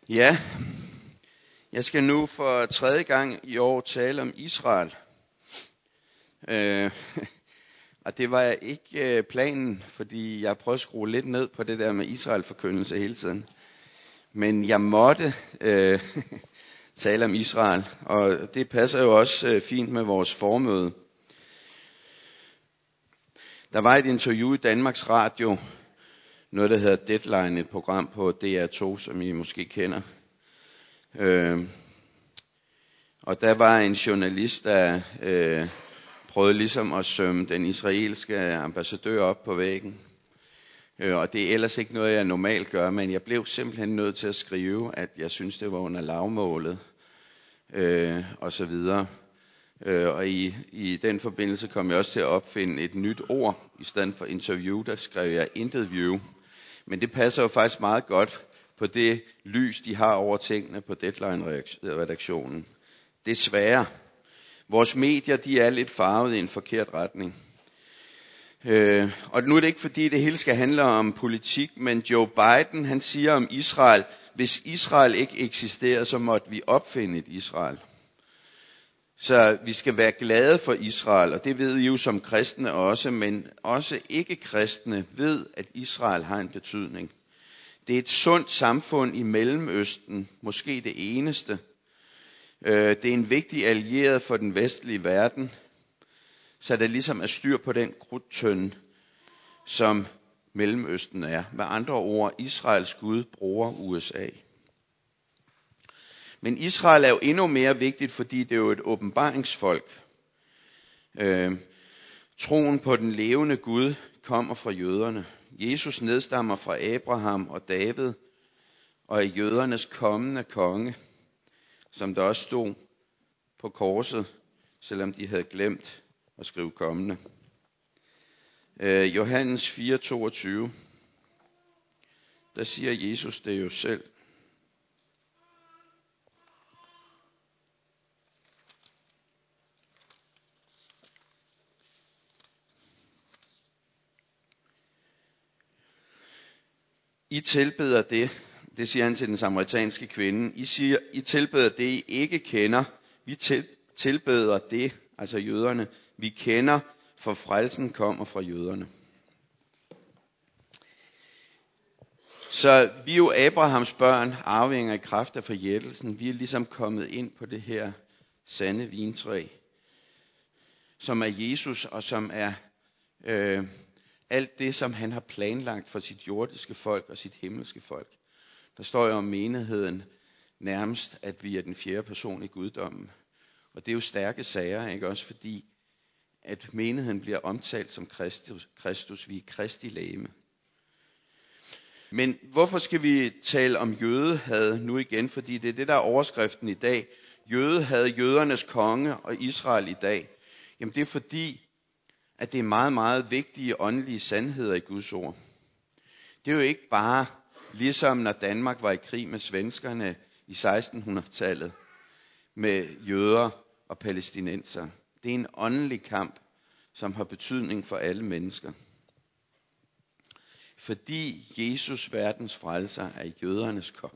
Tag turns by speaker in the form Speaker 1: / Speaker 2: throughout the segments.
Speaker 1: Ja, jeg skal nu for tredje gang i år tale om Israel. Og det var ikke planen, fordi jeg prøvede at skrue lidt ned på det der med Israel-forkyndelse hele tiden. Men jeg måtte tale om Israel, og det passer jo også fint med vores formøde. Der var et interview i Danmarks Radio, noget der hedder Deadline, et program på DR2, som I måske kender. Og der var en journalist, der prøvede ligesom at sømme den israelske ambassadør op på væggen. Og det er ellers ikke noget, jeg normalt gør, men jeg blev simpelthen nødt til at skrive, at jeg synes, det var under lavmålet, og så videre. Og i den forbindelse kom jeg også til at opfinde et nyt ord. I stedet for interview, der skrev jeg interview. Men det passer jo faktisk meget godt på det lys, de har over tingene på Deadline-redaktionen. Desværre. Vores medier, de er lidt farvet i en forkert retning. Og nu er det ikke fordi, det hele skal handle om politik, men Joe Biden, han siger om Israel, hvis Israel ikke eksisterede, så måtte vi opfinde et Israel. Så vi skal være glade for Israel, og det ved I jo som kristne også, men også ikke-kristne ved, at Israel har en betydning. Det er et sundt samfund i Mellemøsten, måske det eneste. Det er en vigtig allieret for den vestlige verden, så der ligesom er styr på den krudtønde, som Mellemøsten er. Med andre ord, Israels Gud bruger USA. Men Israel er jo endnu mere vigtigt, fordi det er jo et åbenbaringsfolk. Troen på den levende Gud kommer fra jøderne. Jesus nedstammer fra Abraham og David, og er jødernes kommende konge, som der også stod på korset, selvom de havde glemt at skrive kommende. Johannes 4:22, der siger Jesus det jo selv. I tilbeder det siger han til den samaritanske kvinde, I tilbeder det, I ikke kender. Vi tilbeder det, altså jøderne, vi kender, for frelsen kommer fra jøderne. Så vi er jo Abrahams børn, arvinger i kraft af forjættelsen. Vi er ligesom kommet ind på det her sande vintræ, som er Jesus, og som er alt det, som han har planlagt for sit jordiske folk og sit himmelske folk. Der står jo om menigheden nærmest, at vi er den fjerde person i guddommen. Og det er jo stærke sager, ikke også? Fordi at menigheden bliver omtalt som Kristus. Vi er Kristi legeme. Men hvorfor skal vi tale om jødehad nu igen? Fordi det er det, der er overskriften i dag. Jødehad, jødernes konge og Israel i dag. Jamen det er fordi, at det er meget, meget vigtige åndelige sandheder i Guds ord. Det er jo ikke bare ligesom når Danmark var i krig med svenskerne i 1600-tallet med jøder og palæstinenser. Det er en åndelig kamp, som har betydning for alle mennesker. Fordi Jesus, verdens frelser, er jødernes konge.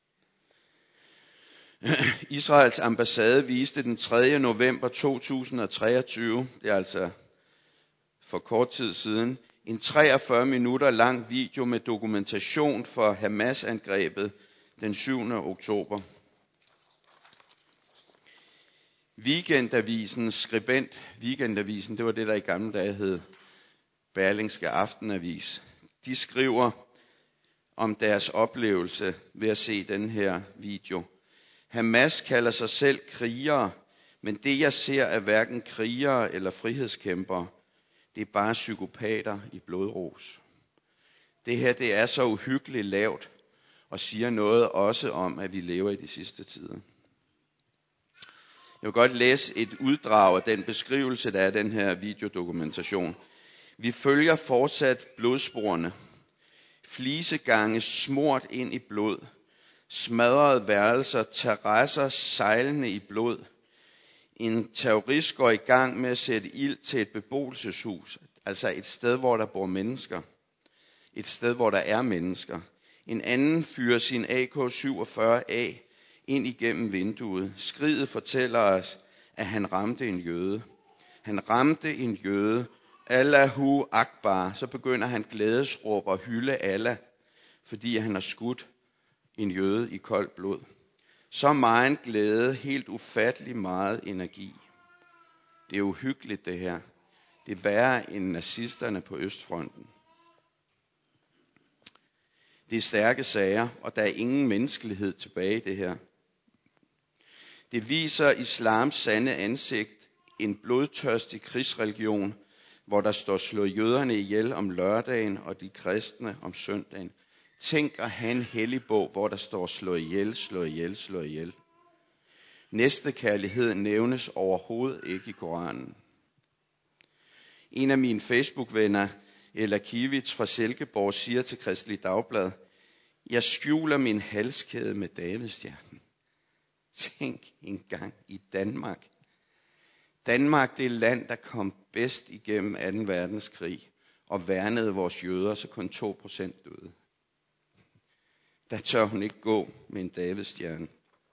Speaker 1: Israels ambassade viste den 3. november 2023, det er altså for kort tid siden, en 43 minutter lang video med dokumentation for Hamas-angrebet den 7. oktober. Weekendavisens skribent, Weekendavisen, det var det, der i gamle dage hed Berlingske Aftenavis, de skriver om deres oplevelse ved at se den her video. Hamas kalder sig selv krigere, men det jeg ser er hverken krigere eller frihedskæmpere. Det er bare psykopater i blodros. Det her, det er så uhyggeligt lavt og siger noget også om, at vi lever i de sidste tider. Jeg vil godt læse et uddrag af den beskrivelse, der er den her videodokumentation. Vi følger fortsat blodsporene. Flisegange smurt ind i blod. Smadrede værelser, terrasser sejlende i blod. En terrorist går i gang med at sætte ild til et beboelseshus, altså et sted, hvor der bor mennesker. Et sted, hvor der er mennesker. En anden fyrer sin AK-47A ind igennem vinduet. Skriget fortæller os, at han ramte en jøde. Han ramte en jøde. Allahu Akbar. Så begynder han glædesråb og hylde Allah, fordi han har skudt en jøde i koldt blod. Så meget glæde, helt ufattelig meget energi. Det er uhyggeligt det her. Det er værre end nazisterne på Østfronten. Det er stærke sager, og der er ingen menneskelighed tilbage i det her. Det viser islams sande ansigt, en blodtørstig krigsreligion, hvor der står slå jøderne ihjel om lørdagen og de kristne om søndagen. Tænk at have en hellig bog, hvor der står slå ihjel, slå ihjel, slå ihjel. Næstekærlighed nævnes overhovedet ikke i Koranen. En af mine Facebook-venner, Ella Kivits fra Silkeborg, siger til Kristeligt Dagblad: jeg skjuler min halskæde med Davidstjernen. Tænk engang i Danmark. Danmark, det er land, der kom bedst igennem 2. verdenskrig og værnede vores jøder, så kun 2% døde. Der tør hun ikke gå med en Davidstjerne.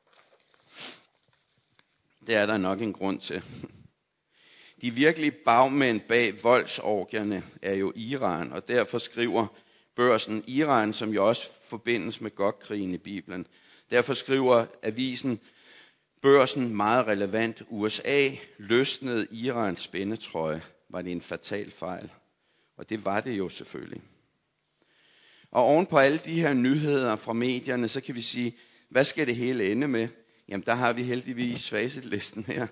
Speaker 1: Det er der nok en grund til. De virkelige bagmænd bag voldsorgierne er jo Iran, og derfor skriver Børsen Iran, som jo også forbindes med Gog-krigen i Bibelen. Derfor skriver avisen Børsen meget relevant: USA løsnede Irans spændetrøje. Var det en fatal fejl? Og det var det jo selvfølgelig. Og oven på alle de her nyheder fra medierne, så kan vi sige, hvad skal det hele ende med? Jamen der har vi heldigvis facitlisten her.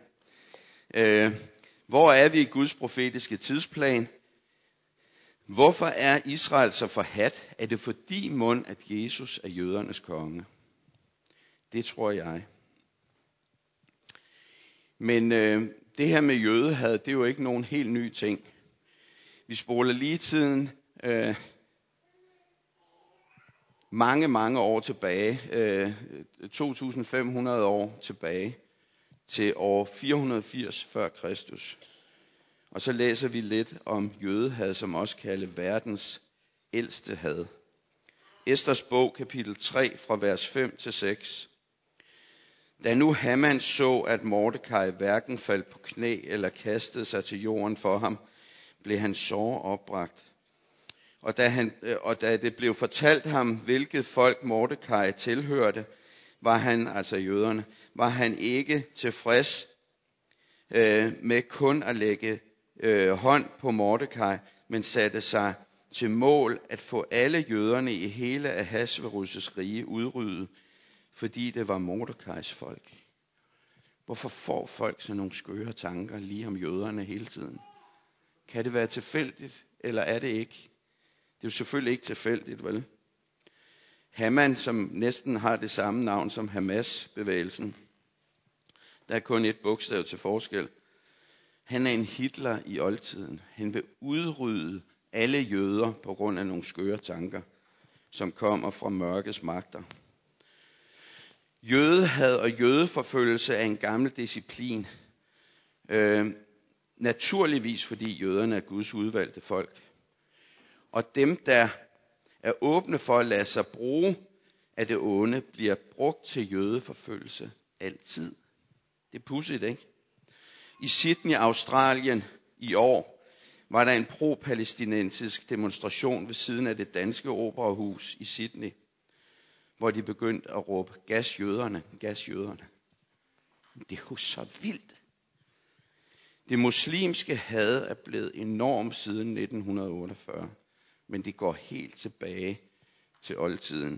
Speaker 1: Hvor er vi i Guds profetiske tidsplan? Hvorfor er Israel så forhadt? Er det fordi mund, at Jesus er jødernes konge? Det tror jeg. Men det her med jødehad, det er jo ikke nogen helt ny ting. Vi spoler lige tiden mange år tilbage, 2.500 år tilbage, til år 480 før Kristus. Og så læser vi lidt om jødehad, som også kaldes verdens ældste had. Esters bog, kapitel 3, fra vers 5 til 6. Da nu Haman så, at Mordecai hverken faldt på knæ eller kastede sig til jorden for ham, blev han såre opbragt. Og da det blev fortalt ham, hvilket folk Mordecai tilhørte, var han, altså jøderne, var han ikke tilfreds med kun at lægge hånd på Mordecai, men satte sig til mål at få alle jøderne i hele Ahasverus' rige udryddet, fordi det var Mordecais folk. Hvorfor får folk sådan nogle skøre tanker lige om jøderne hele tiden? Kan det være tilfældigt, eller er det ikke? Det er jo selvfølgelig ikke tilfældigt, vel? Haman, som næsten har det samme navn som Hamas-bevægelsen, der er kun et bogstav til forskel. Han er en Hitler i oldtiden. Han vil udrydde alle jøder på grund af nogle skøre tanker, som kommer fra mørkets magter. Jødehad og jødeforfølgelse er en gammel disciplin. Naturligvis fordi jøderne er Guds udvalgte folk. Og dem, der er åbne for at lade sig bruge af det onde, bliver brugt til jødeforfølgelse altid. Det er pudsigt, ikke? I Sydney, Australien i år, var der en pro-palæstinensisk demonstration ved siden af det danske operahus i Sydney, hvor de begyndte at råbe, gas jøderne, gas jøderne. Det er jo så vildt. Det muslimske had er blevet enormt siden 1948, men det går helt tilbage til oldtiden.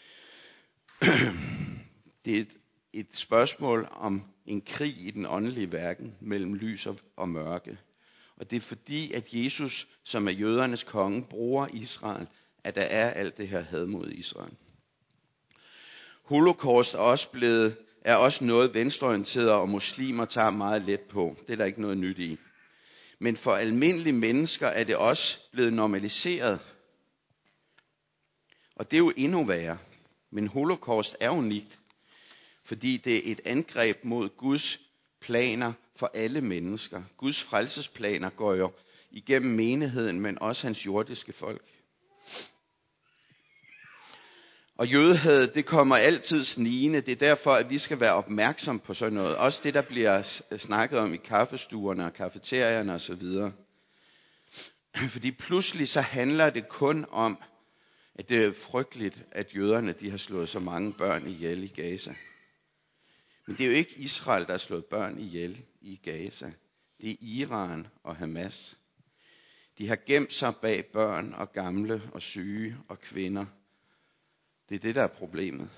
Speaker 1: Det er et spørgsmål om en krig i den åndelige verden mellem lys og mørke. Og det er fordi, at Jesus, som er jødernes konge, bruger Israel, at der er alt det her had mod Israel. Holocaust er også noget venstreorienterede og muslimer tager meget let på. Det er der ikke noget nyt i. Men for almindelige mennesker er det også blevet normaliseret. Og det er jo endnu værre. Men Holocaust er unikt, fordi det er et angreb mod Guds planer for alle mennesker. Guds frelsesplaner går jo igennem menigheden, men også hans jordiske folk. Og jødehadet, det kommer altid snigende. Det er derfor, at vi skal være opmærksom på sådan noget. Også det, der bliver snakket om i kaffestuerne og kafeterierne osv. Fordi pludselig så handler det kun om, at det er frygteligt, at jøderne de har slået så mange børn ihjel i Gaza. Men det er jo ikke Israel, der har slået børn ihjel i Gaza. Det er Iran og Hamas. De har gemt sig bag børn og gamle og syge og kvinder. Det er det, der er problemet.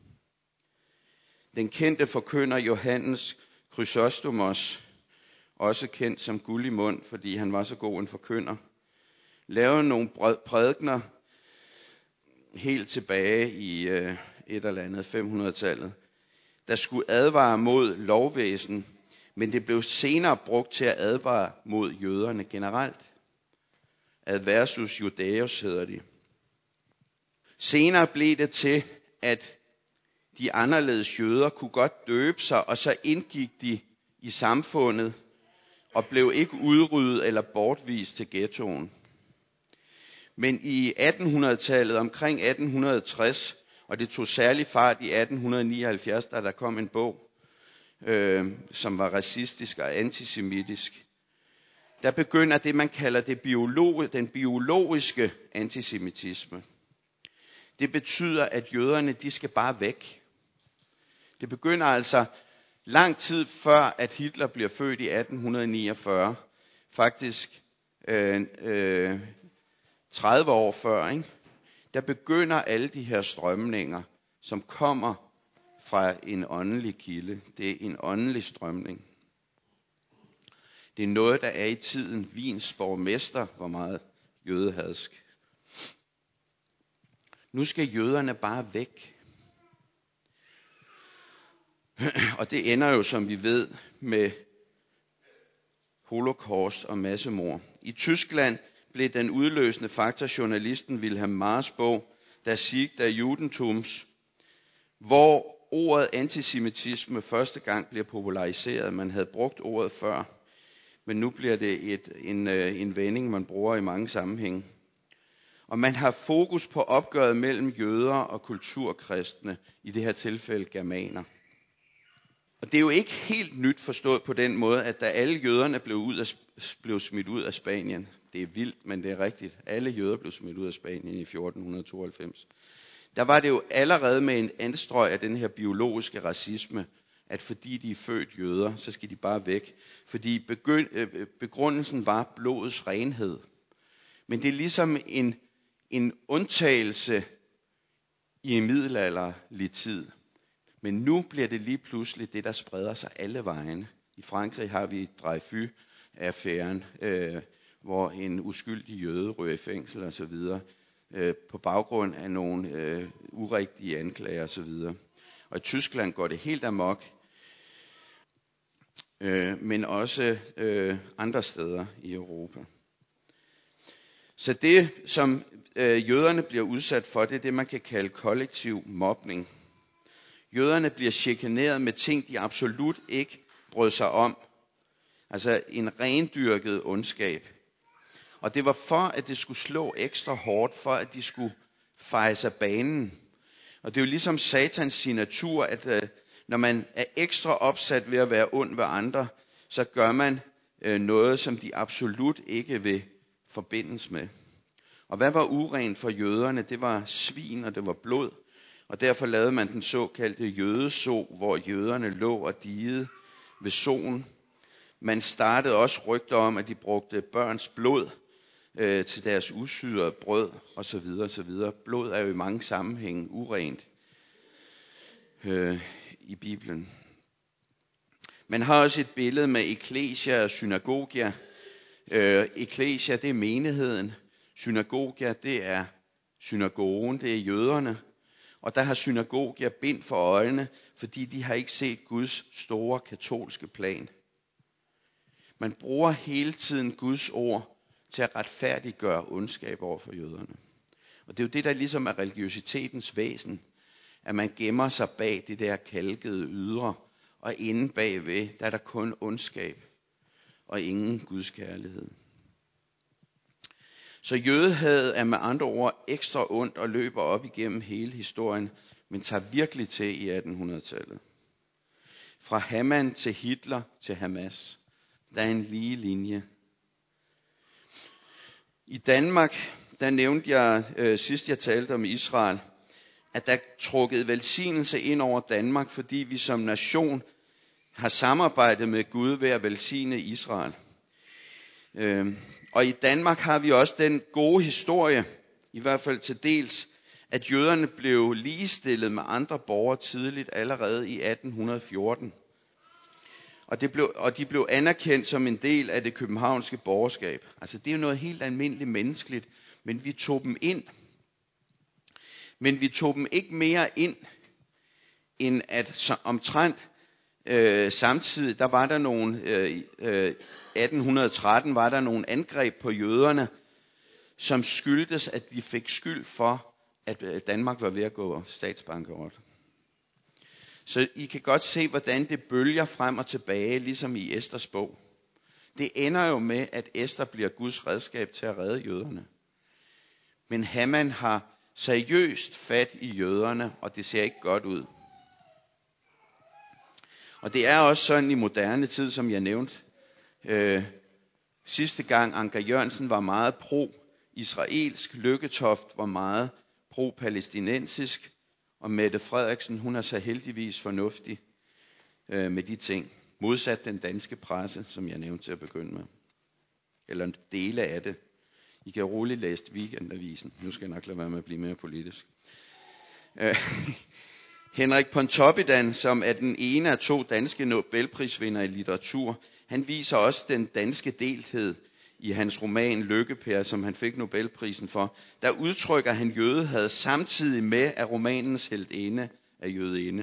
Speaker 1: Den kendte forkynder Johannes Chrysostomos, også kendt som guld i mund, fordi han var så god en forkynder, lavede nogle prædikener helt tilbage i et eller andet 500-tallet, der skulle advare mod lovvæsen, men det blev senere brugt til at advare mod jøderne generelt. Adversus Judaeus hedder de. Senere blev det til, at de anderledes jøder kunne godt døbe sig, og så indgik de i samfundet og blev ikke udryddet eller bortvist til ghettoen. Men i 1800-tallet, omkring 1860, og det tog særlig fart i 1879, da der kom en bog, som var racistisk og antisemitisk, der begynder det, man kalder den biologiske antisemitisme. Det betyder, at jøderne, de skal bare væk. Det begynder altså lang tid før, at Hitler bliver født i 1849. Faktisk 30 år før, ikke? Der begynder alle de her strømninger, som kommer fra en åndelig kilde. Det er en åndelig strømning. Det er noget, der er i tiden. Wiens borgmester var meget jødehadsk. Nu skal jøderne bare væk. Og det ender jo, som vi ved, med holocaust og massemord. I Tyskland blev den udløsende faktor journalisten Wilhelm Marrs bog, Der Sieg der Judentums, hvor ordet antisemitisme første gang bliver populariseret. Man havde brugt ordet før, men nu bliver det en vending, man bruger i mange sammenhænge. Og man har fokus på opgøret mellem jøder og kulturkristne, i det her tilfælde germaner. Og det er jo ikke helt nyt forstået på den måde, at da alle jøderne blev smidt ud af Spanien, det er vildt, men det er rigtigt, alle jøder blev smidt ud af Spanien i 1492, der var det jo allerede med en anstrøg af den her biologiske racisme, at fordi de er født jøder, så skal de bare væk. Fordi begrundelsen var blodets renhed. Men det er ligesom en undtagelse i en middelalderlig tid. Men nu bliver det lige pludselig det, der spreder sig alle vegne. I Frankrig har vi Dreyfus-affæren, hvor en uskyldig jøde ryger i fængsel osv., på baggrund af nogle urigtige anklager osv. Og i Tyskland går det helt amok, men også andre steder i Europa. Så det, som jøderne bliver udsat for, det er det, man kan kalde kollektiv mobning. Jøderne bliver chikaneret med ting, de absolut ikke brød sig om. Altså en rendyrket ondskab. Og det var for, at det skulle slå ekstra hårdt, for at de skulle feje sig banen. Og det er jo ligesom satans signatur, at når man er ekstra opsat ved at være ond ved andre, så gør man noget, som de absolut ikke vil forbindes med. Og hvad var urent for jøderne? Det var svin, og det var blod. Og derfor lavede man den såkaldte jødeso, hvor jøderne lå og digede ved soen. Man startede også rygter om, at de brugte børns blod til deres usyrede brød osv. osv. Blod er jo i mange sammenhænge urent i Bibelen. Man har også et billede med ekklesia og synagogia. Ekklesia, det er menigheden. Synagogia, det er synagogen, det er jøderne. Og der har synagogia bind for øjnene, fordi de har ikke set Guds store katolske plan. Man bruger hele tiden Guds ord til at retfærdiggøre ondskab over for jøderne. Og det er jo det, der ligesom er religiøsitetens væsen, at man gemmer sig bag det der kalkede ydre, og inde bagved, der er der kun ondskab og ingen Guds kærlighed. Så jødehadet er med andre ord ekstra ondt og løber op igennem hele historien, men tager virkelig til i 1800-tallet. Fra Haman til Hitler til Hamas. Der er en lige linje. I Danmark, der nævnte jeg sidst jeg talte om Israel, at der er trukket velsignelse ind over Danmark, fordi vi som nation har samarbejdet med Gud ved at velsigne Israel. Og i Danmark har vi også den gode historie, i hvert fald til dels, at jøderne blev ligestillet med andre borgere tidligt, allerede i 1814. Og de blev anerkendt som en del af det københavnske borgerskab. Altså det er jo noget helt almindeligt menneskeligt, men vi tog dem ind. Men vi tog dem ikke mere ind, end at omtrent samtidig, der var der nogle, 1813 var der nogle angreb på jøderne, som skyldtes, at de fik skyld for, at Danmark var ved at gå statsbankerot. Så I kan godt se, hvordan det bølger frem og tilbage, ligesom i Esters bog. Det ender jo med, at Ester bliver Guds redskab til at redde jøderne. Men Haman har seriøst fat i jøderne, og det ser ikke godt ud. Og det er også sådan i moderne tid, som jeg nævnte. Sidste gang Anker Jørgensen var meget pro-israelsk, Lykketoft var meget pro-palæstinensisk, og Mette Frederiksen, hun er så heldigvis fornuftig med de ting. Modsat den danske presse, som jeg nævnte til at begynde med. Eller en dele af det. I kan roligt læse Weekendavisen. Nu skal jeg nok lade være med at blive mere politisk. Henrik Pontoppidan, som er den ene af 2 danske Nobelprisvindere i litteratur, han viser også den danske delthed i hans roman Lykke-Per, som han fik Nobelprisen for. Der udtrykker han jødehad samtidig med, at romanens heltinde er jødinde.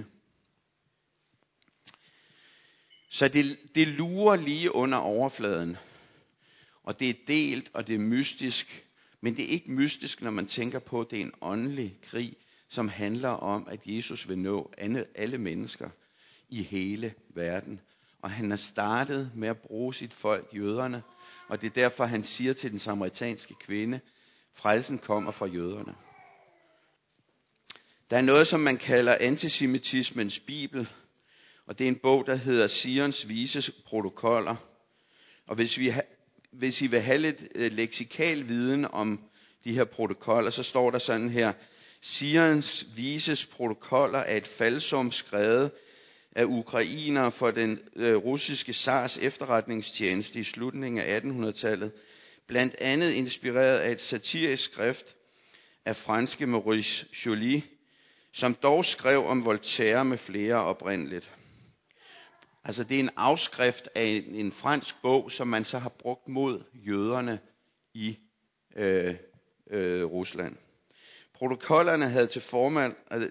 Speaker 1: Så det lurer lige under overfladen. Og det er delt, og det er mystisk. Men det er ikke mystisk, når man tænker på, at det er en åndelig krig, som handler om, at Jesus vil nå alle mennesker i hele verden. Og han har startet med at bruge sit folk, jøderne. Og det er derfor, han siger til den samaritanske kvinde, frelsen kommer fra jøderne. Der er noget, som man kalder antisemitismens bibel. Og det er en bog, der hedder Sions Vises protokoller. Og hvis I vil have lidt leksikal viden om de her protokoller, så står der sådan her: Sions Vises protokoller er et falsum skrevet af ukrainere for den russiske zars efterretningstjeneste i slutningen af 1800-tallet, blandt andet inspireret af et satirisk skrift af franske Maurice Joly, som dog skrev om Voltaire med flere oprindeligt. Altså det er en afskrift af en fransk bog, som man så har brugt mod jøderne i Rusland. Protokollerne havde til formål at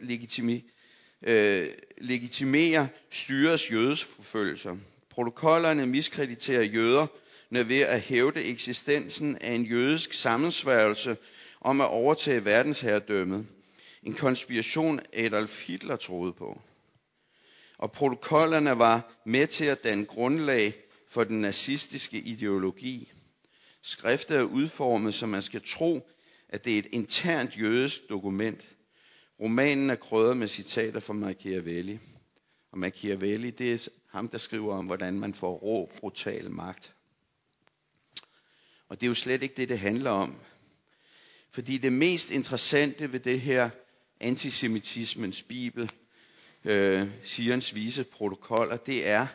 Speaker 1: legitimere styrets jødeforfølgelser. Protokollerne miskrediterer jøderne ved at hævde eksistensen af en jødisk sammensværgelse om at overtage verdensherredømmet. En konspiration Adolf Hitler troede på. Og protokollerne var med til at danne grundlag for den nazistiske ideologi. Skriftet er udformet, så man skal tro, at det er et internt jødisk dokument. Romanen er krydret med citater fra Machiavelli. Og Machiavelli, det er ham, der skriver om, hvordan man får rå, brutal magt. Og det er jo slet ikke det handler om. Fordi det mest interessante ved det her antisemitismens bibel, Sions Vise protokoller, det er,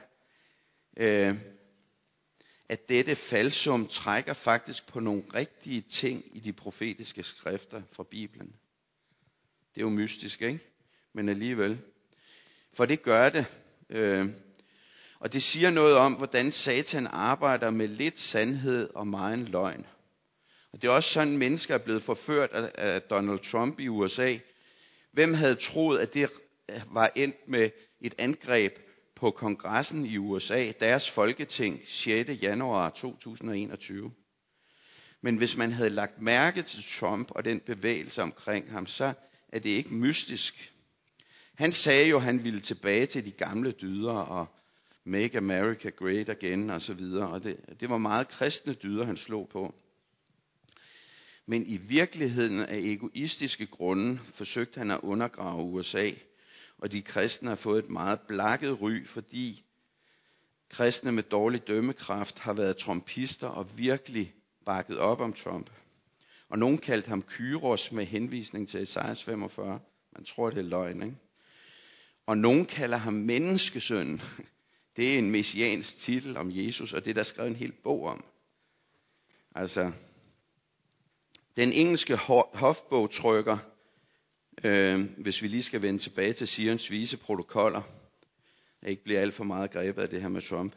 Speaker 1: at dette falsum trækker faktisk på nogle rigtige ting i de profetiske skrifter fra Bibelen. Det er jo mystisk, ikke? Men alligevel. For det gør det. Og det siger noget om, hvordan Satan arbejder med lidt sandhed og meget løgn. Og det er også sådan, mennesker er blevet forført af Donald Trump i USA. Hvem havde troet, at det var endt med et angreb på kongressen i USA, deres folketing, 6. januar 2021. Men hvis man havde lagt mærke til Trump og den bevægelse omkring ham, så er det ikke mystisk. Han sagde jo, at han ville tilbage til de gamle dyder og make America great again og så videre. Og det var meget kristne dyder, han slog på. Men i virkeligheden af egoistiske grunde forsøgte han at undergrave USA, og de kristne har fået et meget blakket ry, fordi kristne med dårlig dømmekraft har været trumpister og virkelig bakket op om Trump. Og nogen kaldte ham Kyros med henvisning til Esajas 45. Man tror, det er løgn, ikke? Og nogen kalder ham menneskesøn. Det er en messiansk titel om Jesus, og det er der skrevet en hel bog om. Altså, den engelske hofbogtrykker, hvis vi lige skal vende tilbage til Sions vise protokoller, jeg ikke bliver alt for meget grebet af det her med Trump,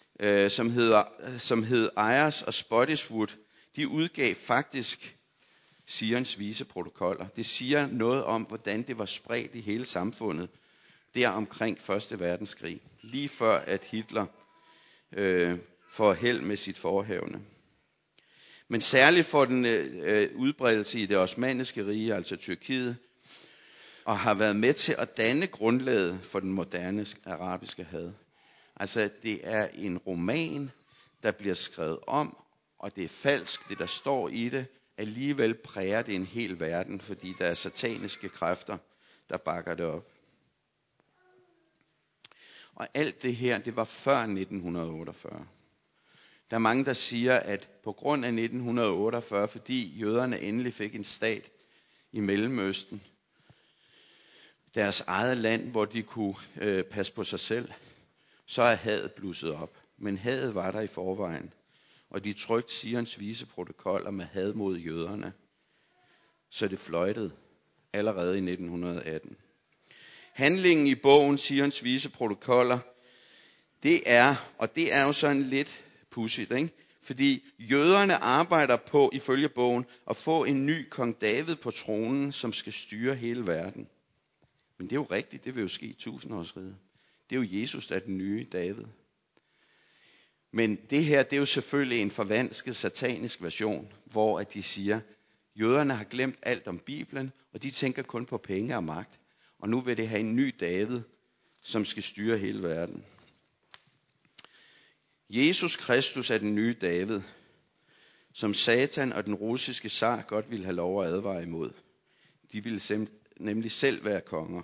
Speaker 1: som hed Ayers og Spottiswoode, de udgav faktisk Sions vise protokoller. Det siger noget om, hvordan det var spredt i hele samfundet, der omkring 1. verdenskrig, lige før at Hitler får held med sit forhævne. Men særligt for den udbredelse i det osmanniske rige, altså Tyrkiet, og har været med til at danne grundlaget for den moderne arabiske had. Altså det er en roman, der bliver skrevet om, og det er falsk, det der står i det. Alligevel præger det en hel verden, fordi der er sataniske kræfter, der bakker det op. Og alt det her, det var før 1948. Der er mange, der siger, at på grund af 1948, fordi jøderne endelig fik en stat i Mellemøsten, deres eget land, hvor de kunne passe på sig selv, så er hadet blusset op. Men hadet var der i forvejen, og de trykte Sions vise protokoller med had mod jøderne, så det fløjtede allerede i 1918. Handlingen i bogen Sions vise protokoller, det er jo sådan lidt pudsigt, ikke? Fordi jøderne arbejder på, ifølge bogen, at få en ny kong David på tronen, som skal styre hele verden. Men det er jo rigtigt, det vil jo ske i 1000-årsriget. Det er jo Jesus, der er den nye David. Men det her, det er jo selvfølgelig en forvansket satanisk version, hvor at de siger, jøderne har glemt alt om Bibelen, og de tænker kun på penge og magt. Og nu vil det have en ny David, som skal styre hele verden. Jesus Kristus er den nye David, som Satan og den russiske zar godt ville have lov at advare imod. De ville nemlig selv være konger.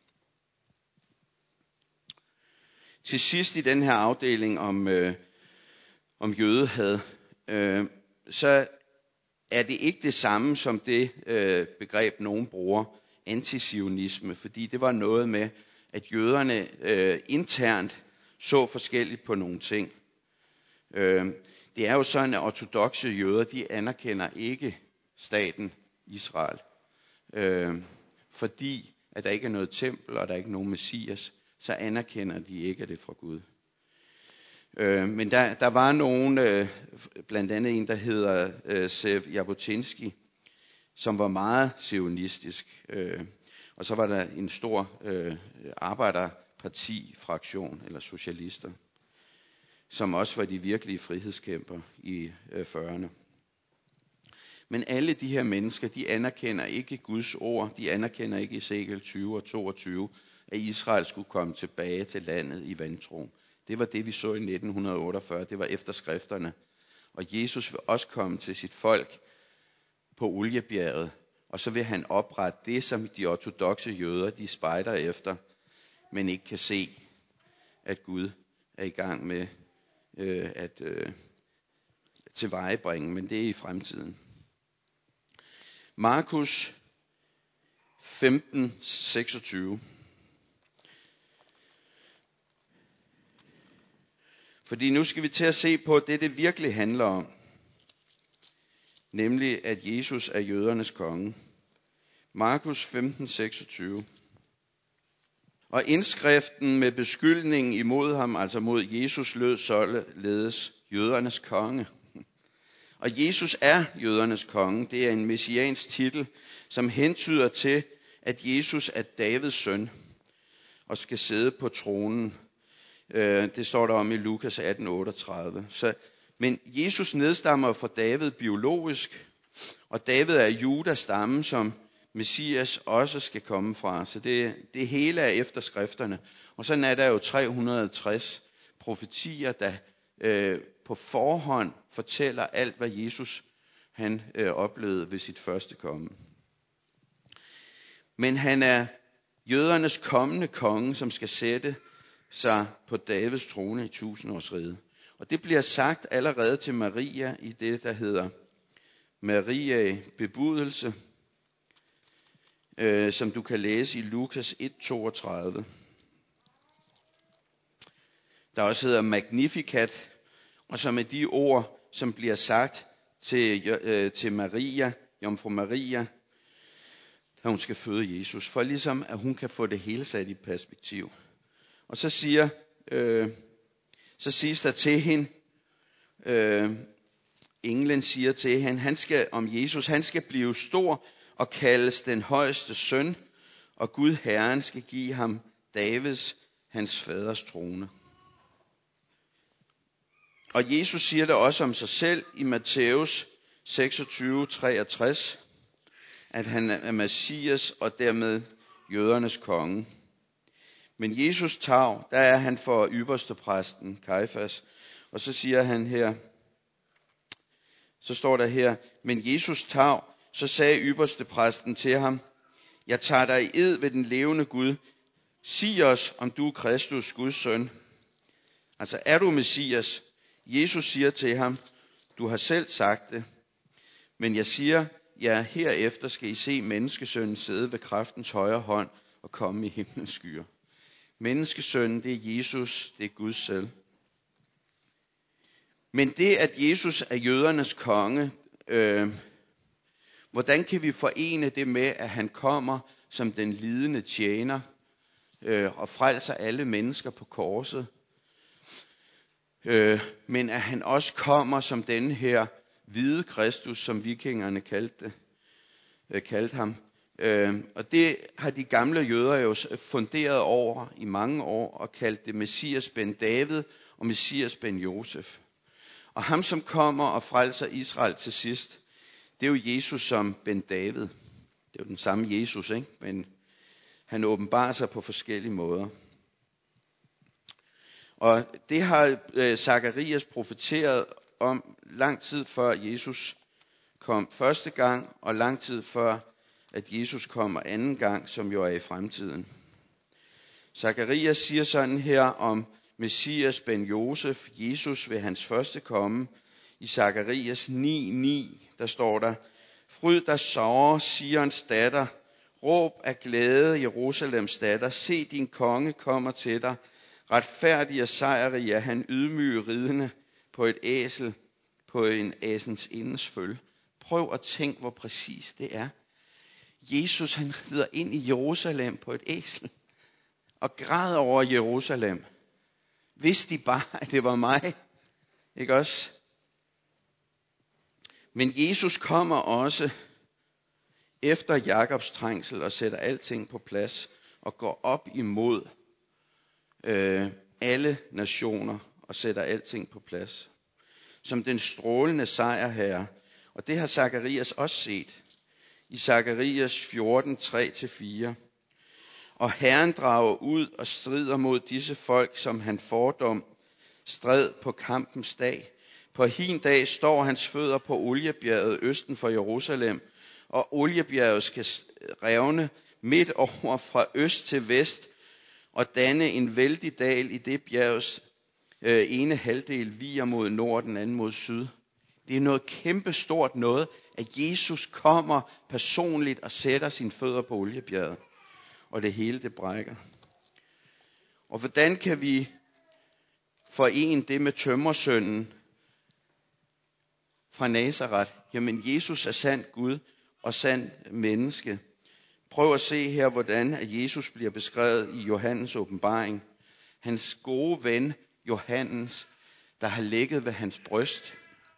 Speaker 1: Til sidst i den her afdeling om jødehad, så er det ikke det samme som det begreb, nogen bruger, antizionisme, fordi det var noget med, at jøderne internt så forskelligt på nogle ting. Det er jo sådan, at ortodokse jøder, de anerkender ikke staten Israel, fordi at der ikke er noget tempel, og der er ikke nogen messias, så anerkender de ikke, at det er fra Gud. Men der var nogen, blandt andet en, der hedder Zev Jabotinsky, som var meget zionistisk. Og så var der en stor arbejderparti-fraktion, eller socialister, som også var de virkelige frihedskæmper i 40'erne. Men alle de her mennesker, de anerkender ikke Guds ord, de anerkender ikke Ezekiel 20 og 22, at Israel skulle komme tilbage til landet i vantro. Det var det, vi så i 1948, det var efter skrifterne. Og Jesus vil også komme til sit folk på Oliebjerget, og så vil han oprette det, som de ortodokse jøder, de spejder efter, men ikke kan se, at Gud er i gang med at tilvejebringe, men det er i fremtiden. Markus 15:26. Fordi nu skal vi til at se på det virkelig handler om. Nemlig, at Jesus er jødernes konge. Markus 15:26. Og indskriften med beskyldningen imod ham, altså mod Jesus, lød således jødernes konge. Og Jesus er jødernes konge. Det er en messiansk titel, som hentyder til, at Jesus er Davids søn og skal sidde på tronen. Det står der om i Lukas 18:38. Men Jesus nedstammer fra David biologisk, og David er Judas stamme, som Messias også skal komme fra. Så det hele er efter skrifterne. Og sådan er der jo 360 profetier, der på forhånd fortæller alt, hvad Jesus han oplevede ved sit første komme. Men han er jødernes kommende konge, som skal sætte sig på Davids trone i 1000-årsriget. Og det bliver sagt allerede til Maria i det, der hedder Maria bebudelse, som du kan læse i Lukas 1:32. Der også hedder Magnificat, og som er de ord, som bliver sagt til Maria, jomfru Maria, da hun skal føde Jesus, for ligesom at hun kan få det hele sat i perspektiv. Og så siges der til hende, englen siger til hende, han skal blive stor og kaldes den højeste søn, og Gud Herren skal give ham Davids, hans faders trone. Og Jesus siger det også om sig selv i Matthæus 26:63, at han er Messias og dermed jødernes konge. Men Jesus tag, der er han for ypperstepræsten Kajfas, og så siger han her, så står der her, men Jesus tag, så sagde ypperstepræsten til ham, jeg tager dig i ed ved den levende Gud, sig os, om du er Kristus, Guds søn. Altså, er du Messias? Jesus siger til ham, du har selv sagt det, men jeg siger, ja, herefter skal I se menneskesønnen sidde ved kraftens højre hånd og komme i himlens skyer. Menneskesønnen, det er Jesus, det er Gud selv. Men det, at Jesus er jødernes konge, hvordan kan vi forene det med, at han kommer som den lidende tjener og frelser alle mennesker på korset? Men at han også kommer som den her hvide Kristus, som vikingerne kaldte ham. Og det har de gamle jøder jo funderet over i mange år og kaldt det Messias ben David og Messias ben Josef. Og ham, som kommer og frelser Israel til sidst, det er jo Jesus som ben David. Det er jo den samme Jesus, ikke? Men han åbenbarer sig på forskellige måder. Og det har Zakarias profeteret om lang tid før Jesus kom første gang, og lang tid før at Jesus kommer anden gang, som jo er i fremtiden. Zakarias siger sådan her om Messias ben Josef, Jesus ved hans første komme. I Zakarias 9:9, der står der, fryd dig sorger, Sions datter, råb af glæde, Jerusalems datter, se din konge kommer til dig, retfærdig og sejrrig er han, ydmyg ridende på et æsel, på en æsens indens føl. Prøv at tænke, hvor præcis det er. Jesus, han rider ind i Jerusalem på et æsel og græder over Jerusalem. Vidste de bare, at det var mig? Ikke også? Men Jesus kommer også efter Jakobs trængsel og sætter alting på plads og går op imod alle nationer og sætter alting på plads. Som den strålende sejrherre. Og det har Zakarias også set. I Zakarias 14:3-4. Og Herren drager ud og strider mod disse folk, som han fordom stred på kampens dag. På hin dag står hans fødder på Oliebjerget østen for Jerusalem, og Oliebjerget skal revne midt over fra øst til vest, og danne en vældig dal i det bjergs ene halvdel viger mod nord, den anden mod syd. Det er noget kæmpestort noget, at Jesus kommer personligt og sætter sine fødder på Oliebjerget, og det hele det brækker. Og hvordan kan vi forene det med tømmersønnen fra Nazaret? Jamen, Jesus er sandt Gud og sandt menneske. Prøv at se her, hvordan Jesus bliver beskrevet i Johannes åbenbaring. Hans gode ven, Johannes, der har ligget ved hans bryst.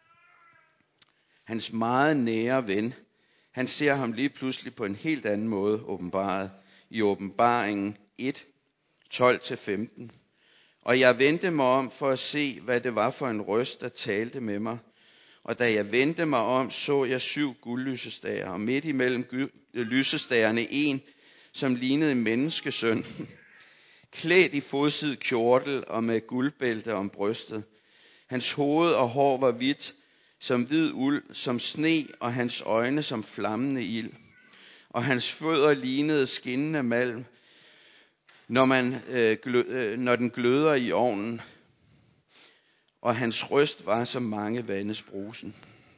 Speaker 1: Hans meget nære ven. Han ser ham lige pludselig på en helt anden måde åbenbaret. I åbenbaringen 1, 12-15. Og jeg vendte mig om for at se, hvad det var for en røst, der talte med mig. Og da jeg vendte mig om, så jeg 7 guldlysestager, og midt imellem lysestagerne en, som lignede en menneskesøn, klædt i fodsid kjortel og med guldbælte om brystet. Hans hoved og hår var hvidt, som hvid uld, som sne, og hans øjne som flammende ild. Og hans fødder lignede skinnende malm, når den gløder i ovnen. Og hans røst var som mange vandes brusen.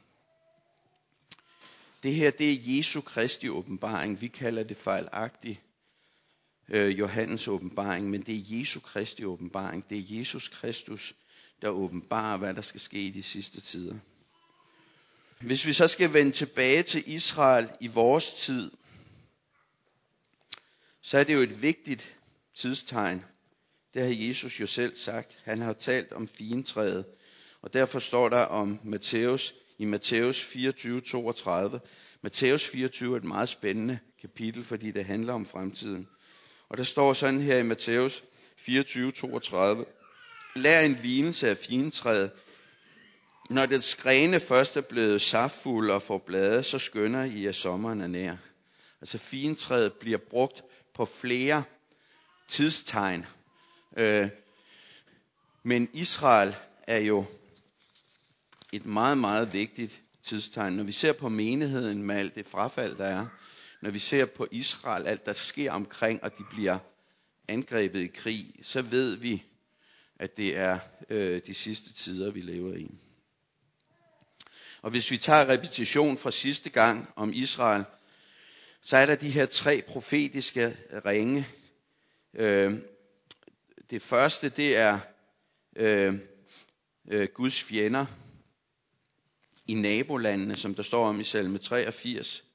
Speaker 1: Det her, det er Jesu Kristi åbenbaring. Vi kalder det fejlagtigt Johannes åbenbaring, men det er Jesu Kristi åbenbaring. Det er Jesus Kristus, der åbenbarer, hvad der skal ske i de sidste tider. Hvis vi så skal vende tilbage til Israel i vores tid, så er det jo et vigtigt tidstegn. Det har Jesus jo selv sagt. Han har talt om figentræet, og derfor står der om i Matthæus 24:32. Matthæus 24 er et meget spændende kapitel, fordi det handler om fremtiden. Og der står sådan her i Matthæus 24:32. Lær en lignelse af figentræet. Når dets grene først er blevet saftfulde og får blade, så skynder I, at sommeren er nær. Altså figentræet bliver brugt på flere tidstegn. Men Israel er jo et meget, meget vigtigt tidstegn. Når vi ser på menigheden med alt det frafald, der er, når vi ser på Israel, alt der sker omkring, og de bliver angrebet i krig, så ved vi, at det er de sidste tider, vi lever i. Og hvis vi tager repetition fra sidste gang om Israel, så er der de her 3 profetiske ringe. Det første, det er Guds fjender i nabolandene, som der står om i salme 83.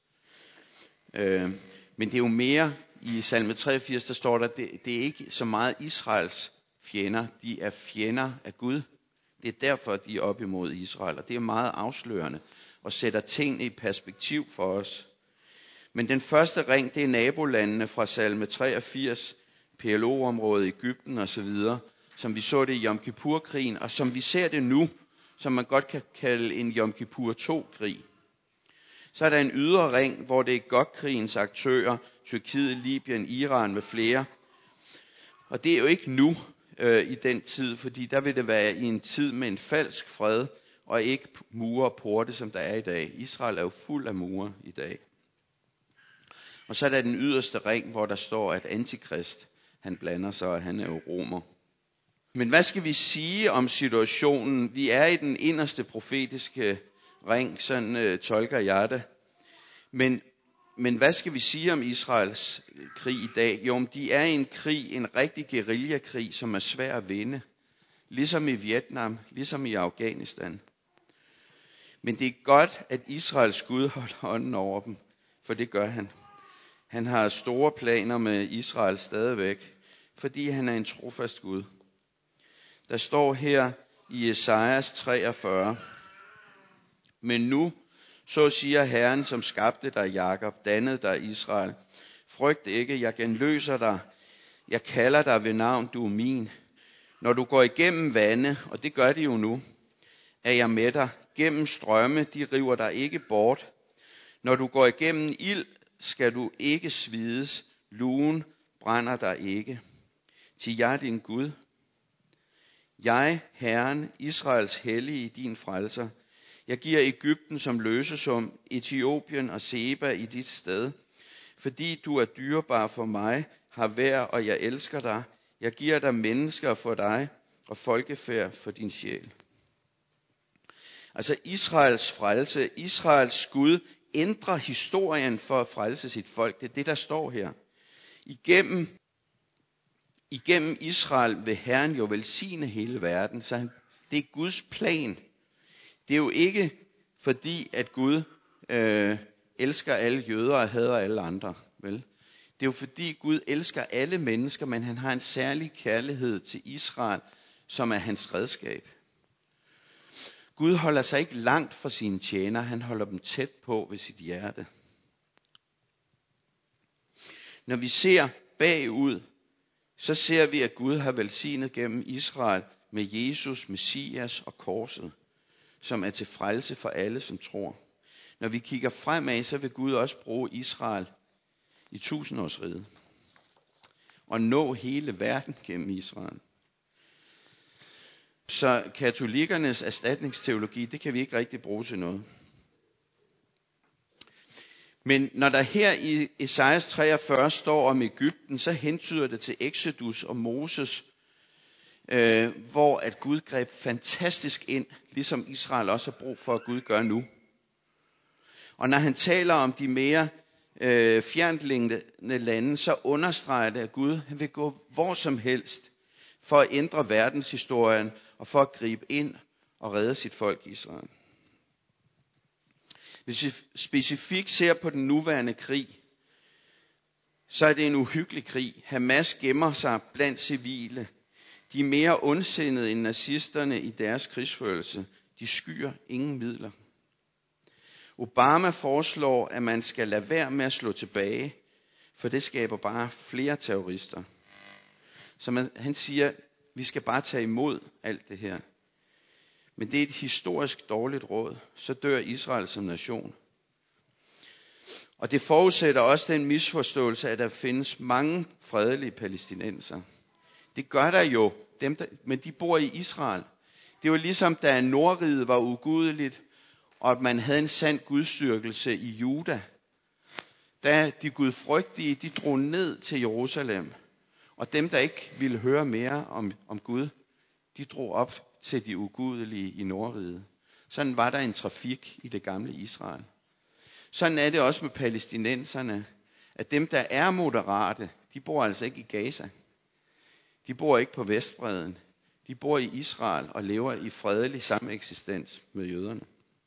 Speaker 1: Men det er jo mere i salme 83, der står der, det er ikke så meget Israels fjender, de er fjender af Gud. Det er derfor, de er op imod Israel, og det er meget afslørende og sætter tingene i perspektiv for os. Men den første ring, det er nabolandene fra salme 83, PLO-området, Egypten osv., som vi så det i Yom Kippur-krigen, og som vi ser det nu, som man godt kan kalde en Yom Kippur 2-krig. Så er der en ydre ring, hvor det er Gog-krigens aktører, Tyrkiet, Libyen, Iran med flere. Og det er jo ikke nu i den tid, fordi der vil det være i en tid med en falsk fred, og ikke mure og porte, som der er i dag. Israel er jo fuld af mure i dag. Og så er der den yderste ring, hvor der står, at Antikrist, han blander sig, og han er jo romer. Men hvad skal vi sige om situationen? Vi er i den inderste profetiske ring, sådan tolker jeg det. Men hvad skal vi sige om Israels krig i dag? Jo, de er i en krig, en rigtig guerillakrig, som er svær at vinde. Ligesom i Vietnam, ligesom i Afghanistan. Men det er godt, at Israels Gud holder hånden over dem, for det gør han. Han har store planer med Israel stadigvæk, fordi han er en trofast Gud. Der står her i Esajas 43. Men nu, så siger Herren, som skabte dig, Jakob, dannede dig, Israel. Frygt ikke, jeg genløser dig. Jeg kalder dig ved navn, du er min. Når du går igennem vande, og det gør de jo nu, er jeg med dig. Gennem strømme, de river dig ikke bort. Når du går igennem ild, skal du ikke svides. Lugen brænder dig ikke. Til jeg er din Gud. Jeg, Herren, Israels hellige, din frelser. Jeg giver Egypten som løsesum, Etiopien og Seba i dit sted. Fordi du er dyrebar for mig, har værd, og jeg elsker dig. Jeg giver dig mennesker for dig, og folkefærd for din sjæl. Altså Israels frelse, Israels Gud, ændrer historien for at frelse sit folk. Det er det, der står her. Igennem Israel vil Herren jo velsigne hele verden. Så det er Guds plan. Det er jo ikke fordi, at Gud elsker alle jøder og hader alle andre. Vel? Det er jo fordi, Gud elsker alle mennesker, men han har en særlig kærlighed til Israel, som er hans redskab. Gud holder sig ikke langt fra sine tjenere, han holder dem tæt på ved sit hjerte. Når vi ser bagud, så ser vi, at Gud har velsignet gennem Israel med Jesus, Messias og korset, som er til frelse for alle, som tror. Når vi kigger fremad, så vil Gud også bruge Israel i 1000-årsriget og nå hele verden gennem Israel. Så katolikernes erstatningsteologi, det kan vi ikke rigtig bruge til noget. Men når der her i Esajas 43 står om Egypten, så hentyder det til Exodus og Moses, hvor at Gud greb fantastisk ind, ligesom Israel også har brug for, at Gud gør nu. Og når han taler om de mere fjerntliggende lande, så understreger det, at Gud han vil gå hvor som helst for at ændre verdenshistorien og for at gribe ind og redde sit folk Israel. Hvis vi specifikt ser på den nuværende krig, så er det en uhyggelig krig. Hamas gemmer sig blandt civile. De er mere ondsindede end nazisterne i deres krigsførelse. De skyer ingen midler. Obama foreslår, at man skal lade være med at slå tilbage, for det skaber bare flere terrorister. Så han siger, vi skal bare tage imod alt det her. Men det er et historisk dårligt råd. Så dør Israel som nation. Og det forudsætter også den misforståelse, at der findes mange fredelige palæstinenser. Det gør der jo, men de bor i Israel. Det var ligesom, da Nordriget var ugudeligt, og at man havde en sand gudstyrkelse i Juda. Da de gudfrygtige, de drog ned til Jerusalem. Og dem, der ikke ville høre mere om Gud, de drog op til de ugudelige i Nordriget. Sådan var der en trafik i det gamle Israel. Sådan er det også med palæstinenserne, at dem, der er moderate, de bor altså ikke i Gaza. De bor ikke på Vestbredden. De bor i Israel og lever i fredelig sameksistens med jøderne.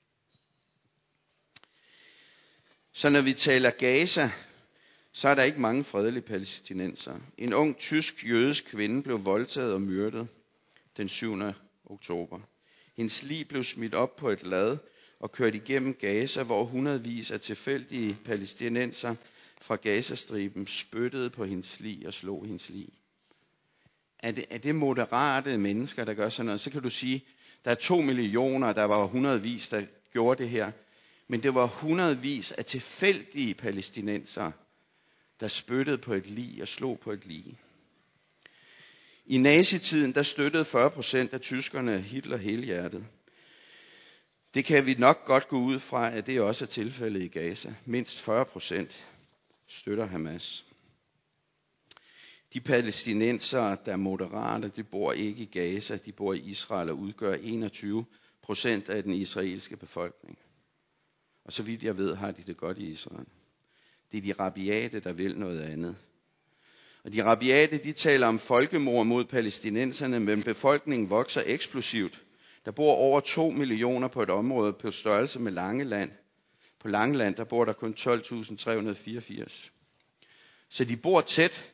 Speaker 1: Så når vi taler Gaza, så er der ikke mange fredelige palæstinenser. En ung tysk jødisk kvinde blev voldtaget og myrdet den 7. oktober. Hendes lig blev smidt op på et lad og kørt igennem Gaza, hvor hundredvis af tilfældige palæstinenser fra Gazastriben spyttede på hendes lig og slog hendes lig. Er det moderate mennesker, der gør sådan noget? Så kan du sige, der er 2 millioner, der var hundredvis, der gjorde det her. Men det var hundredvis af tilfældige palæstinenser, der spyttede på et lig og slog på et lig. I nazitiden, der støttede 40% af tyskerne Hitler helhjertet. Det kan vi nok godt gå ud fra, at det også er tilfældet i Gaza. Mindst 40% støtter Hamas. De palæstinensere, der er moderate, de bor ikke i Gaza, de bor i Israel og udgør 21% af den israelske befolkning. Og så vidt jeg ved, har de det godt i Israel. Det er de rabiate, der vil noget andet. Og de rabiate, de taler om folkemord mod palæstinenserne, men befolkningen vokser eksplosivt. Der bor over 2 millioner på et område på størrelse med Langeland. På Langeland, der bor der kun 12.384. Så de bor tæt.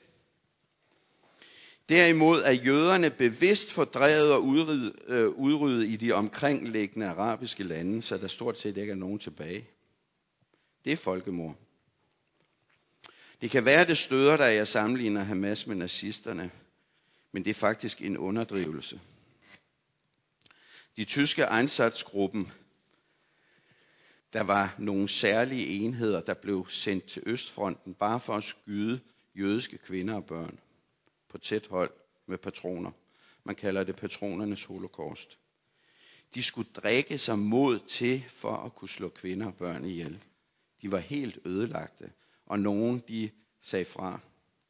Speaker 1: Derimod er jøderne bevidst fordrevet og udryddet i de omkringliggende arabiske lande, så der stort set ikke er nogen tilbage. Det er folkemord. Det kan være, det støder dig, jeg sammenligner Hamas med nazisterne, men det er faktisk en underdrivelse. De tyske Einsatzgruppen, der var nogle særlige enheder, der blev sendt til Østfronten, bare for at skyde jødiske kvinder og børn på tæt hold med patroner. Man kalder det patronernes holocaust. De skulle drikke sig mod til for at kunne slå kvinder og børn ihjel. De var helt ødelagte, og nogen de sagde fra.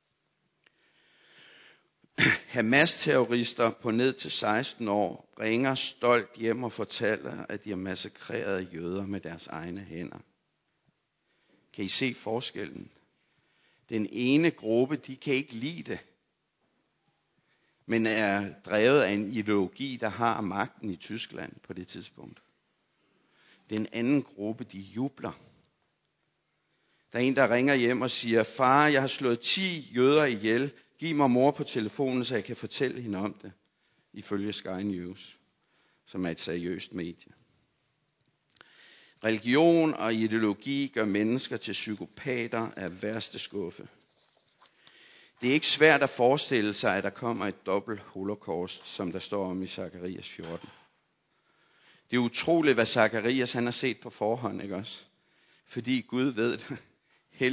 Speaker 1: Hamas-terrorister på ned til 16 år ringer stolt hjem og fortæller, at de har massakreret jøder med deres egne hænder. Kan I se forskellen? Den ene gruppe, de kan ikke lide det, men er drevet af en ideologi, der har magten i Tyskland på det tidspunkt. Den anden gruppe, de jubler. Der er en, der ringer hjem og siger, far, jeg har slået 10 jøder ihjel. Giv mig mor på telefonen, så jeg kan fortælle hende om det. Ifølge Sky News, som er et seriøst medie. Religion og ideologi gør mennesker til psykopater af værste skuffe. Det er ikke svært at forestille sig, at der kommer et dobbelt holocaust, som der står om i Zakarias 14. Det er utroligt, hvad Zakarias han har set på forhånd, ikke også? Fordi Gud ved det.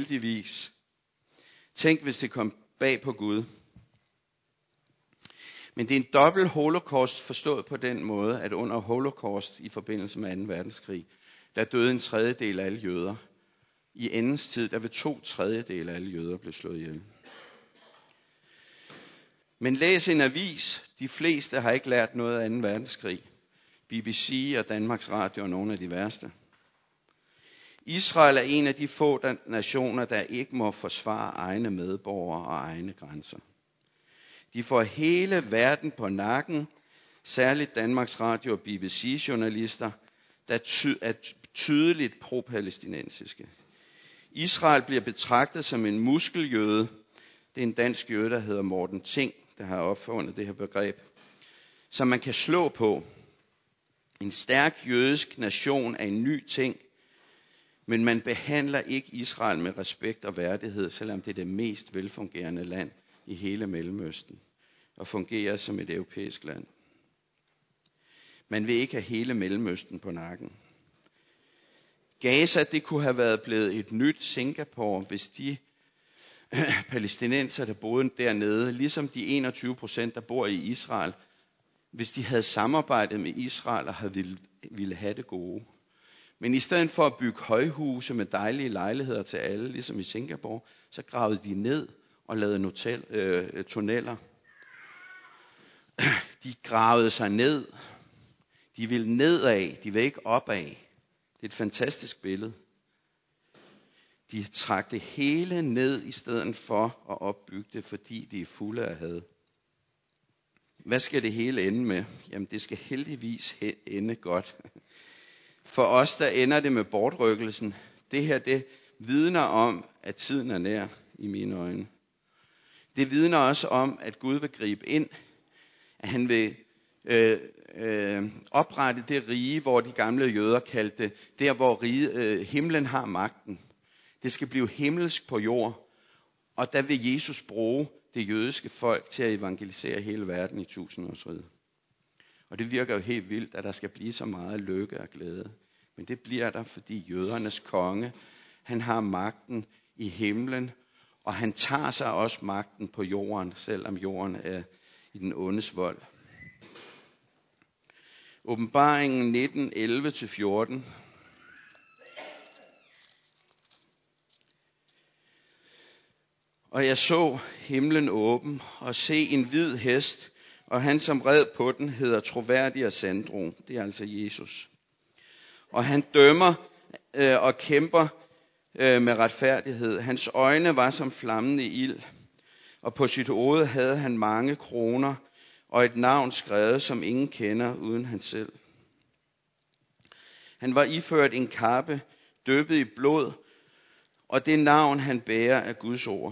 Speaker 1: Heldigvis. Tænk, hvis det kom bag på Gud. Men det er en dobbelt holocaust forstået på den måde, at under holocaust i forbindelse med 2. verdenskrig, der døde 1/3 af alle jøder. I endens tid, der vil 2/3 af alle jøder blive slået ihjel. Men læs en avis. De fleste har ikke lært noget af 2. verdenskrig. BBC og Danmarks Radio er nogle af de værste. Israel er en af de få nationer, der ikke må forsvare egne medborgere og egne grænser. De får hele verden på nakken, særligt Danmarks Radio og BBC-journalister, der er tydeligt pro-palæstinensiske. Israel bliver betragtet som en muskeljøde. Det er en dansk jøde, der hedder Morten Ting, der har opfundet det her begreb, som man kan slå på. En stærk jødisk nation er en ny ting, men man behandler ikke Israel med respekt og værdighed, selvom det er det mest velfungerende land i hele Mellemøsten og fungerer som et europæisk land. Man vil ikke have hele Mellemøsten på nakken. Gaza, det kunne have været blevet et nyt Singapore, hvis de palæstinenser, der boede dernede, ligesom de 21%, der bor i Israel, hvis de havde samarbejdet med Israel og ville have det gode. Men i stedet for at bygge højhuse med dejlige lejligheder til alle, ligesom i Singapore, så gravede de ned og lavede tunneller. De gravede sig ned. De vil nedad, de vil ikke opad. Det er et fantastisk billede. De trak det hele ned i stedet for at opbygge det, fordi de er fulde af had. Hvad skal det hele ende med? Jamen det skal heldigvis ende godt. For os der ender det med bortrykkelsen. Det her det vidner om, at tiden er nær i mine øjne. Det vidner også om, at Gud vil gribe ind. At han vil oprette det rige, hvor de gamle jøder kaldte det, der hvor himlen har magten. Det skal blive himmelsk på jord, og der vil Jesus bruge det jødiske folk til at evangelisere hele verden i 1000-årsriget. Og det virker jo helt vildt, at der skal blive så meget lykke og glæde. Men det bliver der, fordi jødernes konge, han har magten i himlen, og han tager sig også magten på jorden, selvom jorden er i den ondes vold. Åbenbaringen 19, 11-14. Og jeg så himlen åben, og se en hvid hest, og han som red på den hedder troværdig og sandro. Det er altså Jesus. Og han dømmer og kæmper med retfærdighed. Hans øjne var som flammende ild, og på sit hoved havde han mange kroner, og et navn skrevet, som ingen kender uden han selv. Han var iført en kappe, døbet i blod, og det navn han bærer er Guds ord.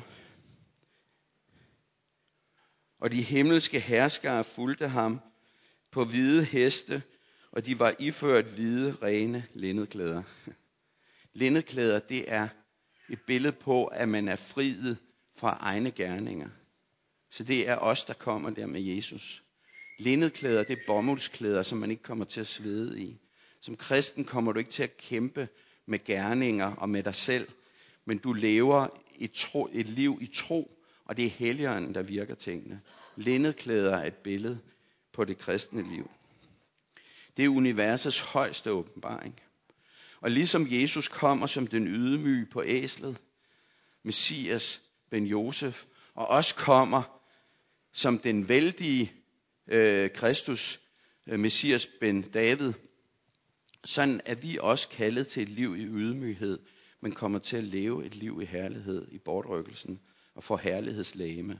Speaker 1: Og de himmelske herskere fulgte ham på hvide heste, og de var iført hvide, rene linnedklæder. Linnedklæder, det er et billede på, at man er friet fra egne gerninger. Så det er os, der kommer der med Jesus. Linnedklæder, det er bomuldsklæder, som man ikke kommer til at svede i. Som kristen kommer du ikke til at kæmpe med gerninger og med dig selv, men du lever et liv i tro, og det er Helligånden, der virker tingene. Linnedklæder er et billede på det kristne liv. Det er universets højeste åbenbaring. Og ligesom Jesus kommer som den ydmyge på æslet, Messias ben Josef, og også kommer som den vældige Kristus, Messias ben David, sådan er vi også kaldet til et liv i ydmyghed, men kommer til at leve et liv i herlighed i bortrykkelsen og får herlighedslegeme.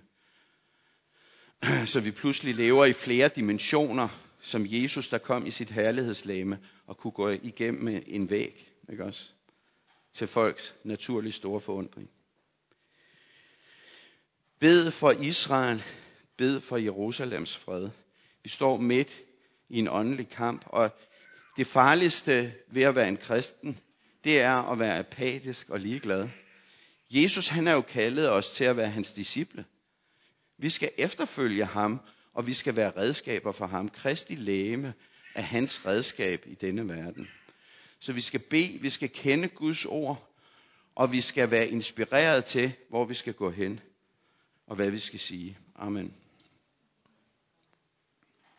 Speaker 1: Så vi pludselig lever i flere dimensioner, som Jesus, der kom i sit herlighedslegeme og kunne gå igennem en væg, ikke også? Til folks naturlige store forundring. Bed for Israel, bed for Jerusalems fred. Vi står midt i en åndelig kamp, og det farligste ved at være en kristen, det er at være apatisk og ligeglad. Jesus, han er jo kaldet os til at være hans disciple. Vi skal efterfølge ham, og vi skal være redskaber for ham. Kristi legeme er hans redskab i denne verden. Så vi skal bede, vi skal kende Guds ord, og vi skal være inspireret til, hvor vi skal gå hen, og hvad vi skal sige. Amen.